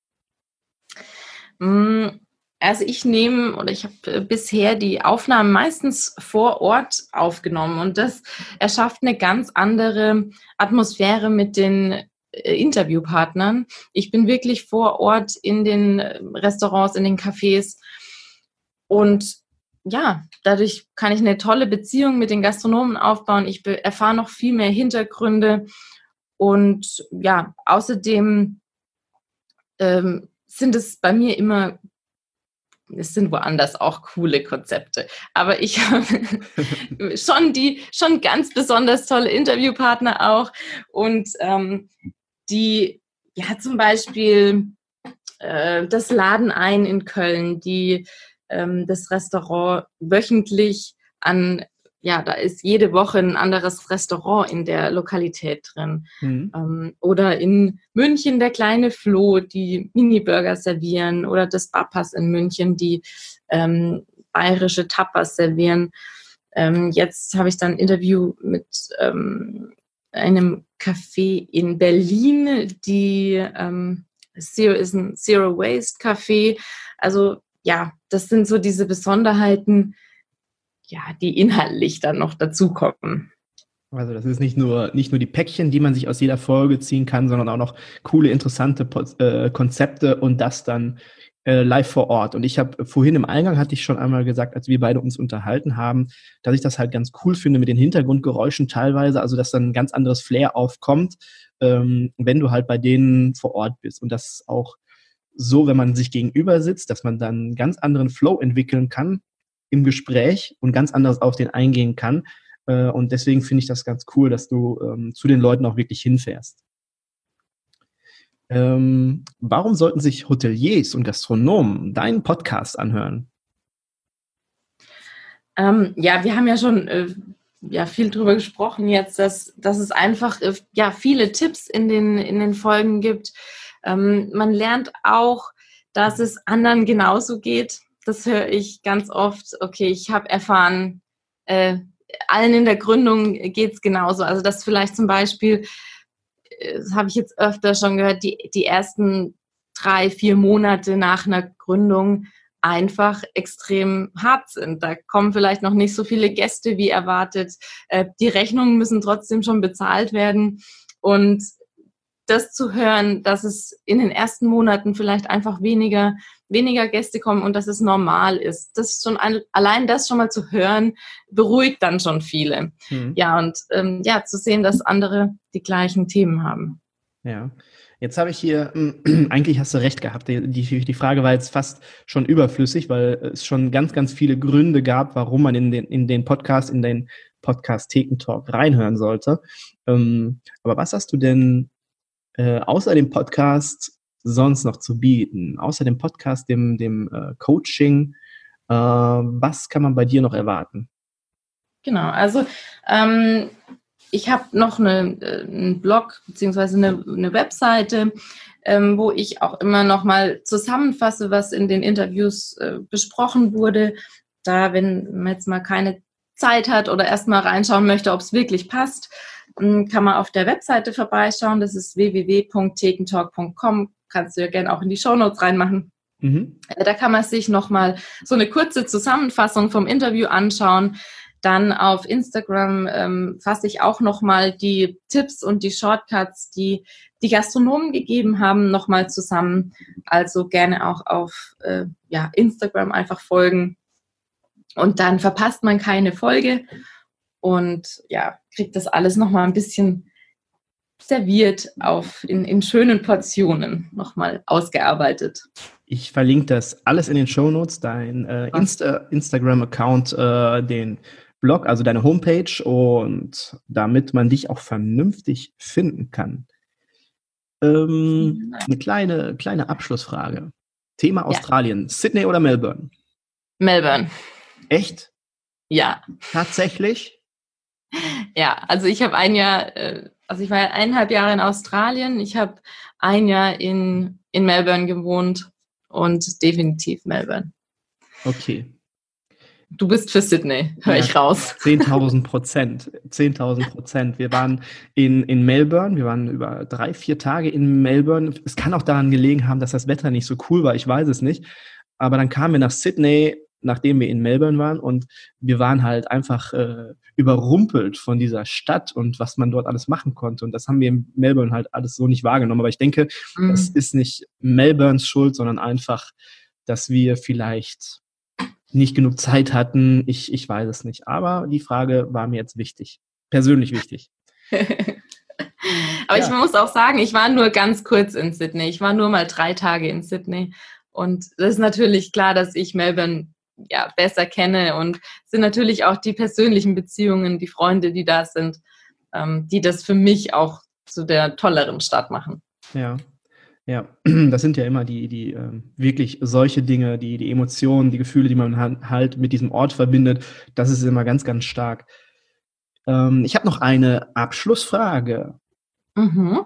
Also ich nehme oder ich habe bisher die Aufnahmen meistens vor Ort aufgenommen und das erschafft eine ganz andere Atmosphäre mit den Interviewpartnern. Ich bin wirklich vor Ort in den Restaurants, in den Cafés und ja, dadurch kann ich eine tolle Beziehung mit den Gastronomen aufbauen. Ich erfahre noch viel mehr Hintergründe und ja, außerdem ähm, sind es bei mir immer, es sind woanders auch coole Konzepte, aber ich habe schon die, schon ganz besonders tolle Interviewpartner auch und ähm, die, ja zum Beispiel äh, das Laden ein in Köln, die ähm, das Restaurant wöchentlich an, ja, da ist jede Woche ein anderes Restaurant in der Lokalität drin. Mhm. Ähm, oder in München der kleine Flo, die Mini-Burger servieren. Oder das Bapas in München, die ähm, bayerische Tapas servieren. Ähm, jetzt habe ich dann ein Interview mit ähm, einem Café in Berlin, die ähm, Zero ist ein Zero Waste Café. Also ja, das sind so diese Besonderheiten, ja, die inhaltlich dann noch dazukommen. Also das ist nicht nur, nicht nur die Päckchen, die man sich aus jeder Folge ziehen kann, sondern auch noch coole, interessante äh, Konzepte und das dann äh, live vor Ort. Und ich habe vorhin im Eingang, hatte ich schon einmal gesagt, als wir beide uns unterhalten haben, dass ich das halt ganz cool finde mit den Hintergrundgeräuschen teilweise, also dass dann ein ganz anderes Flair aufkommt, ähm, wenn du halt bei denen vor Ort bist. Und das auch so, wenn man sich gegenüber sitzt, dass man dann einen ganz anderen Flow entwickeln kann im Gespräch und ganz anders auf den eingehen kann. Äh, und deswegen finde ich das ganz cool, dass du ähm, zu den Leuten auch wirklich hinfährst. Ähm, warum sollten sich Hoteliers und Gastronomen deinen Podcast anhören? Ähm, ja, wir haben ja schon äh, ja, viel drüber gesprochen jetzt, dass, dass es einfach äh, ja, viele Tipps in den, in den Folgen gibt. Ähm, man lernt auch, dass es anderen genauso geht. Das höre ich ganz oft. Okay, ich habe erfahren, äh, allen in der Gründung geht es genauso. Also dass vielleicht zum Beispiel, das habe ich jetzt öfter schon gehört, die, die ersten drei, vier Monate nach einer Gründung einfach extrem hart sind. Da kommen vielleicht noch nicht so viele Gäste wie erwartet. Äh, die Rechnungen müssen trotzdem schon bezahlt werden. Und das zu hören, dass es in den ersten Monaten vielleicht einfach weniger, weniger Gäste kommen und dass es normal ist. Das ist schon ein, allein das schon mal zu hören, beruhigt dann schon viele. Mhm. Ja, und ähm, ja, zu sehen, dass andere die gleichen Themen haben. Ja. Jetzt habe ich hier, äh, eigentlich hast du recht gehabt, die, die, die Frage war jetzt fast schon überflüssig, weil es schon ganz, ganz viele Gründe gab, warum man in den, in den Podcast, in den Podcast Thekentalk reinhören sollte. Ähm, aber was hast du denn äh, außer dem Podcast sonst noch zu bieten? Außer dem Podcast, dem, dem äh, Coaching, äh, was kann man bei dir noch erwarten? Genau, also ähm, ich habe noch eine, einen Blog beziehungsweise eine, eine Webseite, ähm, wo ich auch immer noch mal zusammenfasse, was in den Interviews äh, besprochen wurde. Da, wenn man jetzt mal keine Zeit hat oder erst mal reinschauen möchte, ob es wirklich passt, kann man auf der Webseite vorbeischauen. Das ist w w w punkt thekentalk punkt com. Kannst du ja gerne auch in die Shownotes reinmachen. Mhm. Da kann man sich noch mal so eine kurze Zusammenfassung vom Interview anschauen. Dann auf Instagram ähm, fasse ich auch nochmal die Tipps und die Shortcuts, die die Gastronomen gegeben haben, nochmal zusammen. Also gerne auch auf äh, ja, Instagram einfach folgen. Und dann verpasst man keine Folge und ja, kriegt das alles nochmal ein bisschen serviert auf in, in schönen Portionen nochmal ausgearbeitet. Ich verlinke das alles in den Shownotes, dein äh, Insta- Instagram-Account, äh, den Blog, also deine Homepage, und damit man dich auch vernünftig finden kann. Ähm, eine kleine, kleine Abschlussfrage. Thema Australien. Ja. Sydney oder Melbourne? Melbourne. Echt? Ja. Tatsächlich? Ja, also ich habe ein Jahr, also ich war eineinhalb Jahre in Australien, ich habe ein Jahr in, in Melbourne gewohnt und definitiv Melbourne. Okay. Du bist für Sydney, höre ja, ich raus. zehntausend Prozent. zehntausend Prozent. Wir waren in, in Melbourne, wir waren über drei, vier Tage in Melbourne. Es kann auch daran gelegen haben, dass das Wetter nicht so cool war, ich weiß es nicht. Aber dann kamen wir nach Sydney, nachdem wir in Melbourne waren, und wir waren halt einfach äh, überrumpelt von dieser Stadt und was man dort alles machen konnte. Und das haben wir in Melbourne halt alles so nicht wahrgenommen. Aber ich denke, mhm. das ist nicht Melbournes Schuld, sondern einfach, dass wir vielleicht nicht genug Zeit hatten. Ich, ich weiß es nicht. Aber die Frage war mir jetzt wichtig. Persönlich wichtig. Aber ja. Ich muss auch sagen, ich war nur ganz kurz in Sydney. Ich war nur mal drei Tage in Sydney. Und das ist natürlich klar, dass ich Melbourne ja, besser kenne, und sind natürlich auch die persönlichen Beziehungen, die Freunde, die da sind, ähm, die das für mich auch zu der tolleren Stadt machen. Ja, ja, das sind ja immer die, die ähm, wirklich solche Dinge, die, die Emotionen, die Gefühle, die man halt mit diesem Ort verbindet, das ist immer ganz, ganz stark. Ähm, ich habe noch eine Abschlussfrage. Mhm.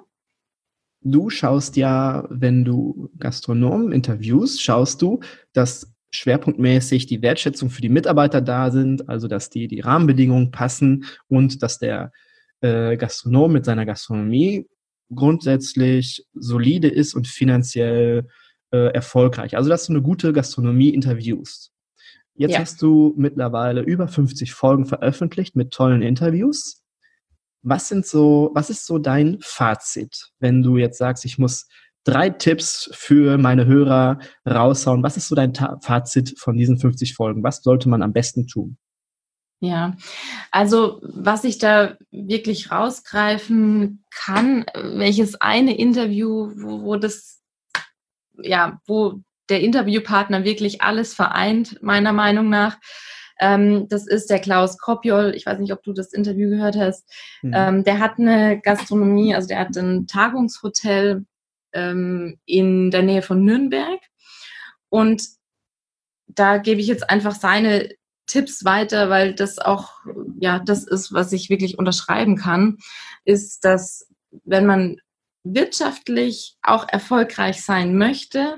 Du schaust ja, wenn du Gastronomen interviewst, schaust du, dass schwerpunktmäßig die Wertschätzung für die Mitarbeiter da sind, also dass die, die Rahmenbedingungen passen und dass der äh, Gastronom mit seiner Gastronomie grundsätzlich solide ist und finanziell äh, erfolgreich. Also dass du eine gute Gastronomie interviewst. Jetzt ja. hast du mittlerweile über fünfzig Folgen veröffentlicht mit tollen Interviews. Was sind so, was ist so dein Fazit, wenn du jetzt sagst, ich muss drei Tipps für meine Hörer raushauen? Was ist so dein Ta- Fazit von diesen fünfzig Folgen? Was sollte man am besten tun? Ja, also was ich da wirklich rausgreifen kann, welches eine Interview, wo, wo das ja, wo der Interviewpartner wirklich alles vereint, meiner Meinung nach. Ähm, das ist der Klaus Kopjol. Ich weiß nicht, ob du das Interview gehört hast. Mhm. Ähm, der hat eine Gastronomie, also der hat ein Tagungshotel ähm, in der Nähe von Nürnberg. Und da gebe ich jetzt einfach seine Tipps weiter, weil das auch, ja, das ist, was ich wirklich unterschreiben kann, ist, dass wenn man wirtschaftlich auch erfolgreich sein möchte,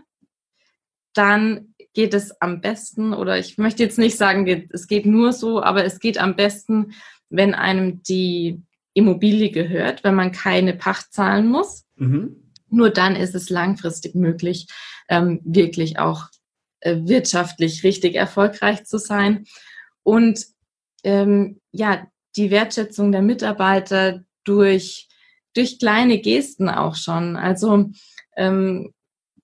dann geht es am besten, oder ich möchte jetzt nicht sagen, es geht nur so, aber es geht am besten, wenn einem die Immobilie gehört, wenn man keine Pacht zahlen muss. Mhm. Nur dann ist es langfristig möglich, ähm, wirklich auch äh, wirtschaftlich richtig erfolgreich zu sein. Und ähm, ja, die Wertschätzung der Mitarbeiter durch, durch kleine Gesten auch schon. Also ähm,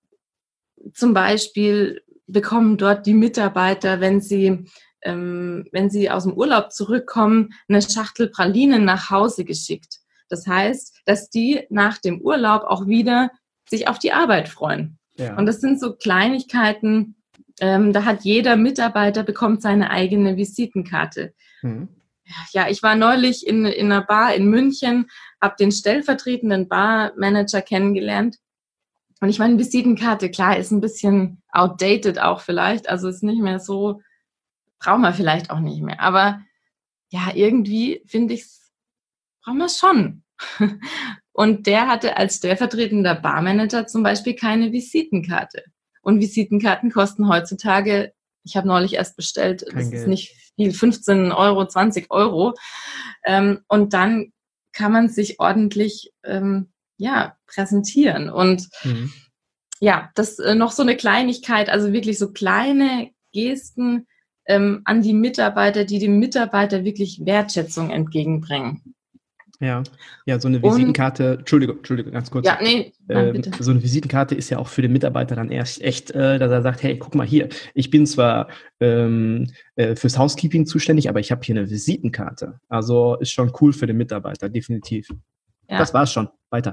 zum Beispiel bekommen dort die Mitarbeiter, wenn sie, ähm, wenn sie aus dem Urlaub zurückkommen, eine Schachtel Pralinen nach Hause geschickt. Das heißt, dass die nach dem Urlaub auch wieder sich auf die Arbeit freuen. Ja. Und das sind so Kleinigkeiten, ähm, da hat jeder Mitarbeiter bekommt seine eigene Visitenkarte. Mhm. Ja, ich war neulich in, in einer Bar in München, habe den stellvertretenden Barmanager kennengelernt. Und ich meine, Visitenkarte, klar, ist ein bisschen outdated auch vielleicht. Also ist nicht mehr so, brauchen wir vielleicht auch nicht mehr. Aber ja, irgendwie finde ich es, brauchen wir es schon. Und der hatte als stellvertretender Barmanager zum Beispiel keine Visitenkarte. Und Visitenkarten kosten heutzutage, ich habe neulich erst bestellt, Kein das Geld. Ist nicht viel, fünfzehn Euro, zwanzig Euro. Ähm, und dann kann man sich ordentlich ähm, ja, präsentieren. Und mhm. ja, das äh, noch so eine Kleinigkeit, also wirklich so kleine Gesten ähm, an die Mitarbeiter, die dem Mitarbeiter wirklich Wertschätzung entgegenbringen. Ja, ja, so eine Visitenkarte, und, Entschuldigung, Entschuldigung, ganz kurz. Ja, nee, nein, bitte. Ähm, so eine Visitenkarte ist ja auch für den Mitarbeiter dann erst echt, äh, dass er sagt, hey, guck mal hier, ich bin zwar ähm, äh, fürs Housekeeping zuständig, aber ich habe hier eine Visitenkarte. Also ist schon cool für den Mitarbeiter, definitiv. Ja. Das war's schon, weiter.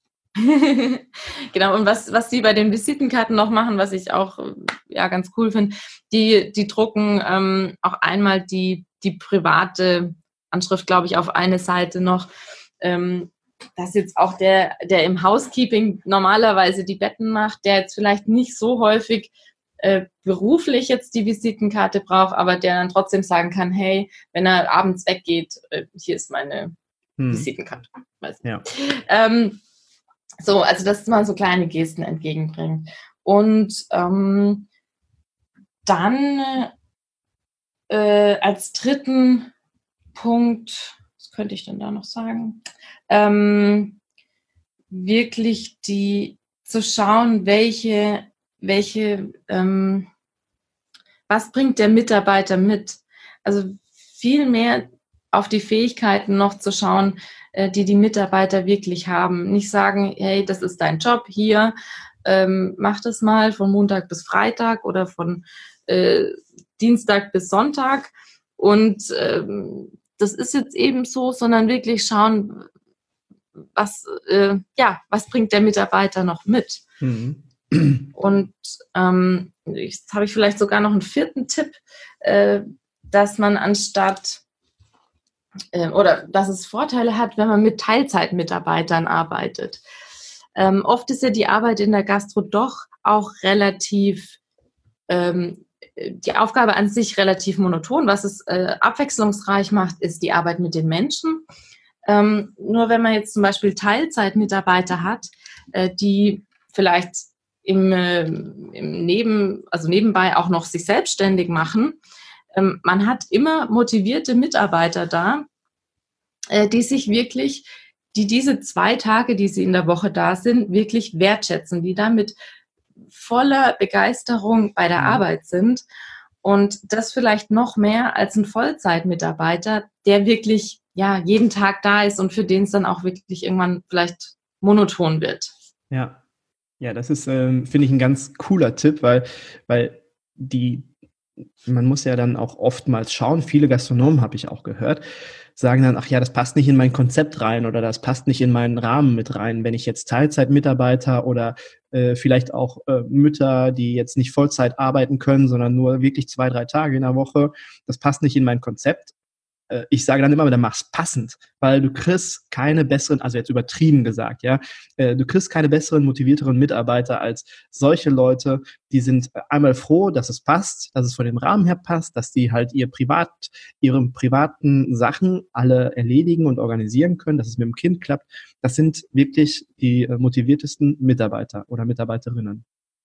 Genau, und was, was die bei den Visitenkarten noch machen, was ich auch ja ganz cool finde, die, die drucken ähm, auch einmal die, die private Anschrift, glaube ich, auf eine Seite noch, ähm, dass jetzt auch der, der im Housekeeping normalerweise die Betten macht, der jetzt vielleicht nicht so häufig äh, beruflich jetzt die Visitenkarte braucht, aber der dann trotzdem sagen kann, hey, wenn er abends weggeht, äh, hier ist meine hm. Visitenkarte. Weiß nicht. Ja. Ähm, so, also dass man so kleine Gesten entgegenbringt. Und ähm, dann äh, als dritten Punkt, was könnte ich denn da noch sagen? Ähm, wirklich die zu schauen, welche, welche, ähm, was bringt der Mitarbeiter mit? Also viel mehr auf die Fähigkeiten noch zu schauen, äh, die die Mitarbeiter wirklich haben. Nicht sagen, hey, das ist dein Job hier, ähm, mach das mal von Montag bis Freitag oder von äh, Dienstag bis Sonntag und ähm, das ist jetzt eben so, sondern wirklich schauen, was, äh, ja, was bringt der Mitarbeiter noch mit. Mhm. Und ähm, jetzt habe ich vielleicht sogar noch einen vierten Tipp, äh, dass man anstatt äh, oder dass es Vorteile hat, wenn man mit Teilzeitmitarbeitern arbeitet. Ähm, oft ist ja die Arbeit in der Gastro doch auch relativ ähm, die Aufgabe an sich relativ monoton. Was es äh, abwechslungsreich macht, ist die Arbeit mit den Menschen. Ähm, nur wenn man jetzt zum Beispiel Teilzeitmitarbeiter hat, äh, die vielleicht im, äh, im Neben, also nebenbei auch noch sich selbstständig machen, ähm, man hat immer motivierte Mitarbeiter da, äh, die sich wirklich, die diese zwei Tage, die sie in der Woche da sind, wirklich wertschätzen, die damit voller Begeisterung bei der Arbeit sind und das vielleicht noch mehr als ein Vollzeitmitarbeiter, der wirklich ja jeden Tag da ist und für den es dann auch wirklich irgendwann vielleicht monoton wird. Ja, ja, das ist, ähm, finde ich, ein ganz cooler Tipp, weil, weil die man muss ja dann auch oftmals schauen, viele Gastronomen, habe ich auch gehört, sagen dann, ach ja, das passt nicht in mein Konzept rein oder das passt nicht in meinen Rahmen mit rein, wenn ich jetzt Teilzeitmitarbeiter oder äh, vielleicht auch äh, Mütter, die jetzt nicht Vollzeit arbeiten können, sondern nur wirklich zwei, drei Tage in der Woche, das passt nicht in mein Konzept. Ich sage dann immer, dann mach's passend, weil du kriegst keine besseren, also jetzt übertrieben gesagt, ja, du kriegst keine besseren, motivierteren Mitarbeiter als solche Leute, die sind einmal froh, dass es passt, dass es von dem Rahmen her passt, dass die halt ihr Privat, ihre privaten Sachen alle erledigen und organisieren können, dass es mit dem Kind klappt. Das sind wirklich die motiviertesten Mitarbeiter oder Mitarbeiterinnen.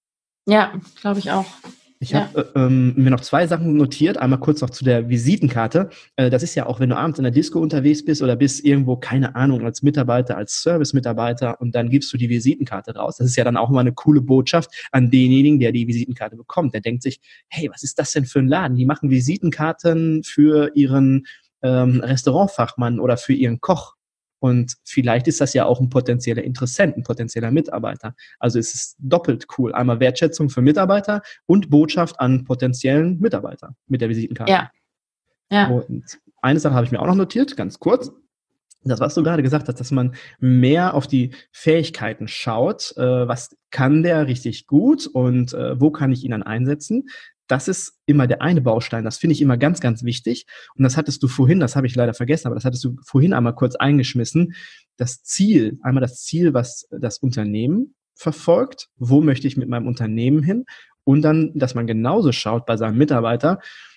Ja, glaube ich auch. Ich Ja. habe äh, ähm, mir noch zwei Sachen notiert. Einmal kurz noch zu der Visitenkarte. Äh, das ist ja auch, wenn du abends in der Disco unterwegs bist oder bist irgendwo, keine Ahnung, als Mitarbeiter, als Service-Mitarbeiter und dann gibst du die Visitenkarte raus. Das ist ja dann auch immer eine coole Botschaft an denjenigen, der die Visitenkarte bekommt. Der denkt sich, hey, was ist das denn für ein Laden? Die machen Visitenkarten für ihren ähm, Restaurantfachmann oder für ihren Koch. Und vielleicht ist das ja auch ein potenzieller Interessent, ein potenzieller Mitarbeiter. Also es ist doppelt cool. Einmal Wertschätzung für Mitarbeiter und Botschaft an potenziellen Mitarbeiter mit der Visitenkarte. Ja. Ja. Und eine Sache habe ich mir auch noch notiert, ganz kurz. Das, was du gerade gesagt hast, dass man mehr auf die Fähigkeiten schaut. Äh, was kann der richtig gut und äh, wo kann ich ihn dann einsetzen? Das ist immer der eine Baustein. Das finde ich immer ganz, ganz wichtig. Und das hattest du vorhin, das habe ich leider vergessen, aber das hattest du vorhin einmal kurz eingeschmissen. Das Ziel, einmal das Ziel, was das Unternehmen verfolgt. Wo möchte ich mit meinem Unternehmen hin? Und dann, dass man genauso schaut bei seinem Mitarbeiter,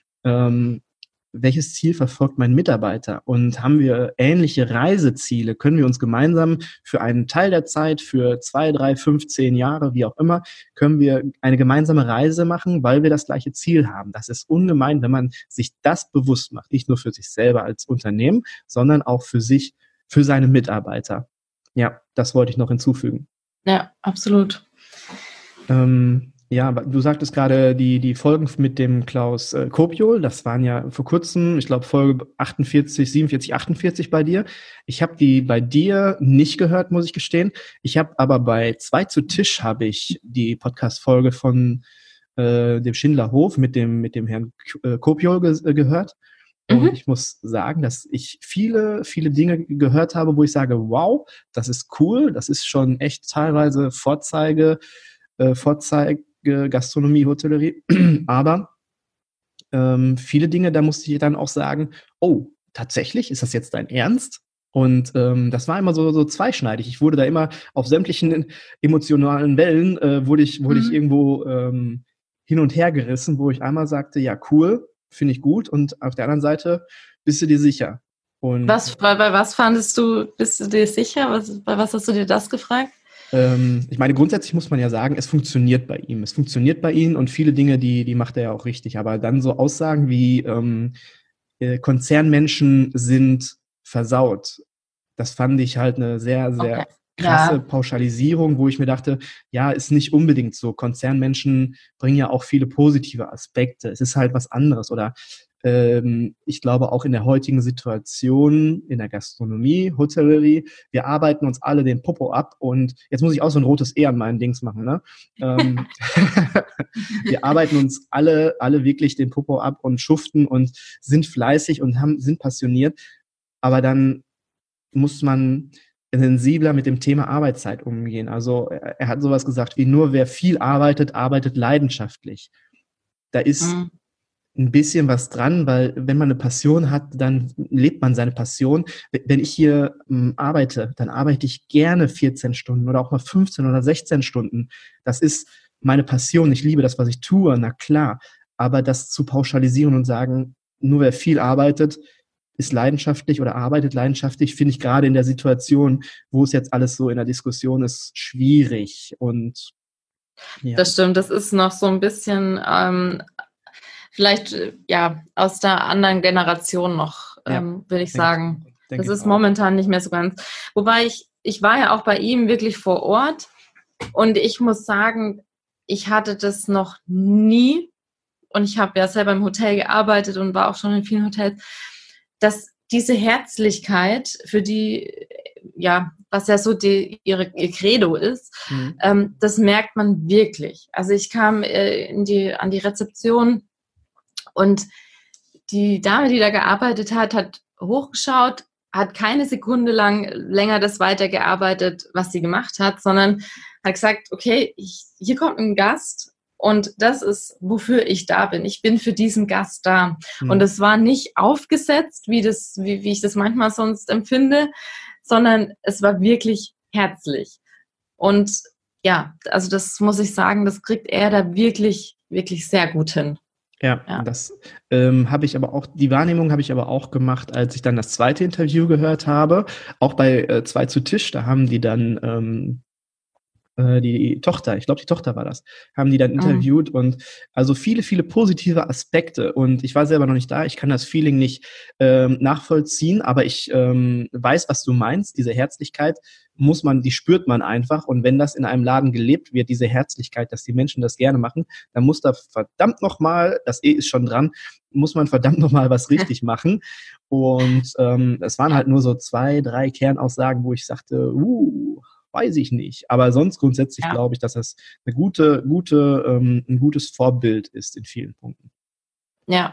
ähm, welches Ziel verfolgt mein Mitarbeiter? Und haben wir ähnliche Reiseziele? Können wir uns gemeinsam für einen Teil der Zeit, für zwei, drei, fünf, zehn Jahre, wie auch immer, können wir eine gemeinsame Reise machen, weil wir das gleiche Ziel haben? Das ist ungemein, wenn man sich das bewusst macht, nicht nur für sich selber als Unternehmen, sondern auch für sich, für seine Mitarbeiter. Ja, das wollte ich noch hinzufügen. Ja, absolut. Ähm, Ja, du sagtest gerade die, die Folgen mit dem Klaus äh, Kopiol, das waren ja vor kurzem, ich glaube Folge achtundvierzig, siebenundvierzig, achtundvierzig bei dir. Ich habe die bei dir nicht gehört, muss ich gestehen. Ich habe aber bei Zwei zu Tisch habe ich die Podcast-Folge von äh, dem Schindler Hof mit dem, mit dem Herrn äh, Kopiol ge- äh, gehört. Und mhm. ich muss sagen, dass ich viele, viele Dinge gehört habe, wo ich sage, wow, das ist cool, das ist schon echt teilweise Vorzeige, äh, Vorzeige, Gastronomie, Hotellerie, aber ähm, viele Dinge, da musste ich dann auch sagen, oh, tatsächlich, ist das jetzt dein Ernst? Und ähm, das war immer so, so zweischneidig. Ich wurde da immer auf sämtlichen emotionalen Wellen, äh, wurde ich, wurde mhm. ich irgendwo ähm, hin und her gerissen, wo ich einmal sagte, ja, cool, finde ich gut, und auf der anderen Seite, bist du dir sicher? Und was, bei, bei was fandest du, bist du dir sicher? Was, bei was hast du dir das gefragt? Ich meine, grundsätzlich muss man ja sagen, es funktioniert bei ihm. Es funktioniert bei ihm und viele Dinge, die, die macht er ja auch richtig. Aber dann so Aussagen wie ähm, äh, Konzernmenschen sind versaut, das fand ich halt eine sehr, sehr okay. krasse ja. Pauschalisierung, wo ich mir dachte, ja, ist nicht unbedingt so. Konzernmenschen bringen ja auch viele positive Aspekte. Es ist halt was anderes. Oder ähm, ich glaube auch in der heutigen Situation in der Gastronomie, Hotellerie, wir arbeiten uns alle den Popo ab, und jetzt muss ich auch so ein rotes E an meinen Dings machen, ne? ähm, wir arbeiten uns alle, alle wirklich den Popo ab und schuften und sind fleißig und haben, sind passioniert, aber dann muss man sensibler mit dem Thema Arbeitszeit umgehen. Also er, er hat sowas gesagt wie, nur wer viel arbeitet, arbeitet leidenschaftlich. Da ist mhm. ein bisschen was dran, weil wenn man eine Passion hat, dann lebt man seine Passion. Wenn ich hier m, arbeite, dann arbeite ich gerne vierzehn Stunden oder auch mal fünfzehn oder sechzehn Stunden. Das ist meine Passion. Ich liebe das, was ich tue, na klar. Aber das zu pauschalisieren und sagen, nur wer viel arbeitet, ist leidenschaftlich oder arbeitet leidenschaftlich, finde ich gerade in der Situation, wo es jetzt alles so in der Diskussion ist, schwierig. Und ja. Das stimmt, das ist noch so ein bisschen ähm, vielleicht ja aus der anderen Generation noch, ja, ähm, würde ich sagen. Denk, das ist auch momentan nicht mehr so ganz. Wobei ich, ich war ja auch bei ihm wirklich vor Ort, und ich muss sagen, ich hatte das noch nie, und ich habe ja selber im Hotel gearbeitet und war auch schon in vielen Hotels, dass diese Herzlichkeit, für die, ja, was ja so die, ihre, ihr Credo ist, mhm. ähm, das merkt man wirklich. Also ich kam äh, in die, an die Rezeption Und die Dame, die da gearbeitet hat, hat hochgeschaut, hat keine Sekunde lang länger das weitergearbeitet, was sie gemacht hat, sondern hat gesagt, okay, ich, hier kommt ein Gast und das ist, wofür ich da bin. Ich bin für diesen Gast da. Mhm. Und es war nicht aufgesetzt, wie, das, wie, wie ich das manchmal sonst empfinde, sondern es war wirklich herzlich. Und ja, also das muss ich sagen, das kriegt er da wirklich, wirklich sehr gut hin. Ja, ja, das ähm, habe ich aber auch, die Wahrnehmung habe ich aber auch gemacht, als ich dann das zweite Interview gehört habe. Auch bei äh, Zwei zu Tisch, da haben die dann ähm, äh, die Tochter, ich glaube die Tochter war das, haben die dann interviewt mhm. und also viele, viele positive Aspekte. Und ich war selber noch nicht da, ich kann das Feeling nicht ähm, nachvollziehen, aber ich ähm, weiß, was du meinst, diese Herzlichkeit muss man, die spürt man einfach. Und wenn das in einem Laden gelebt wird, diese Herzlichkeit, dass die Menschen das gerne machen, dann muss da verdammt nochmal, das E ist schon dran, muss man verdammt nochmal was richtig machen. Und ähm, es waren halt nur so zwei, drei Kernaussagen, wo ich sagte, uh, weiß ich nicht. Aber sonst grundsätzlich ja. glaube ich, dass das eine gute, gute, ähm, ein gutes Vorbild ist in vielen Punkten. Ja.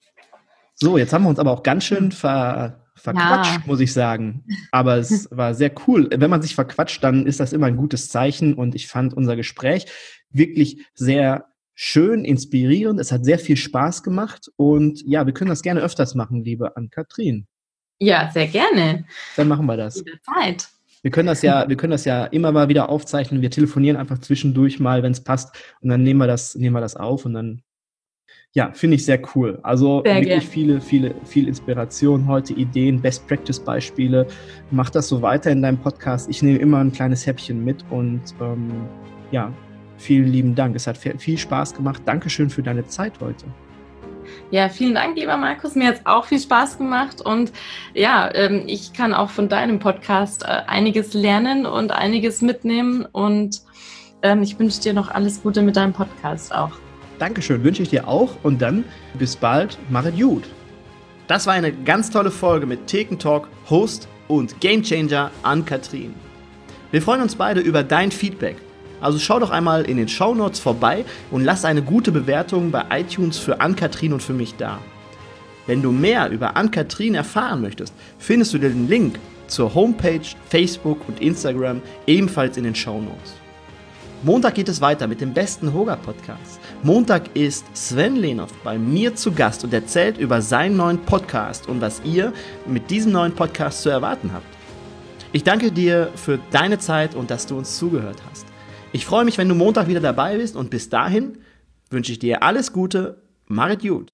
So, jetzt haben wir uns aber auch ganz schön ver verquatscht, ja. muss ich sagen. Aber es war sehr cool. Wenn man sich verquatscht, dann ist das immer ein gutes Zeichen. Und ich fand unser Gespräch wirklich sehr schön, inspirierend. Es hat sehr viel Spaß gemacht. Und ja, wir können das gerne öfters machen, liebe Ann-Kathrin. Ja, sehr gerne. Dann machen wir das. Zeit. Wir können das ja, wir können das ja immer mal wieder aufzeichnen. Wir telefonieren einfach zwischendurch mal, wenn es passt. Und dann nehmen wir das, nehmen wir das auf und dann ja, finde ich sehr cool. Also sehr wirklich gern. viele, viele, viel Inspiration heute, Ideen, Best-Practice-Beispiele. Mach das so weiter in deinem Podcast. Ich nehme immer ein kleines Häppchen mit und ähm, ja, vielen lieben Dank. Es hat viel Spaß gemacht. Dankeschön für deine Zeit heute. Ja, vielen Dank, lieber Markus. Mir hat es auch viel Spaß gemacht und ja, ähm, ich kann auch von deinem Podcast äh, einiges lernen und einiges mitnehmen und ähm, ich wünsche dir noch alles Gute mit deinem Podcast auch. Dankeschön, wünsche ich dir auch und dann bis bald, mach es gut. Das war eine ganz tolle Folge mit Thekentalk, Host und Gamechanger Ann-Kathrin. Wir freuen uns beide über dein Feedback. Also schau doch einmal in den Shownotes vorbei und lass eine gute Bewertung bei iTunes für Ann-Kathrin und für mich da. Wenn du mehr über Ann-Kathrin erfahren möchtest, findest du den Link zur Homepage, Facebook und Instagram ebenfalls in den Shownotes. Montag geht es weiter mit dem besten Hoga-Podcast. Montag ist Sven Lehnow bei mir zu Gast und erzählt über seinen neuen Podcast und was ihr mit diesem neuen Podcast zu erwarten habt. Ich danke dir für deine Zeit und dass du uns zugehört hast. Ich freue mich, wenn du Montag wieder dabei bist und bis dahin wünsche ich dir alles Gute, mach es gut.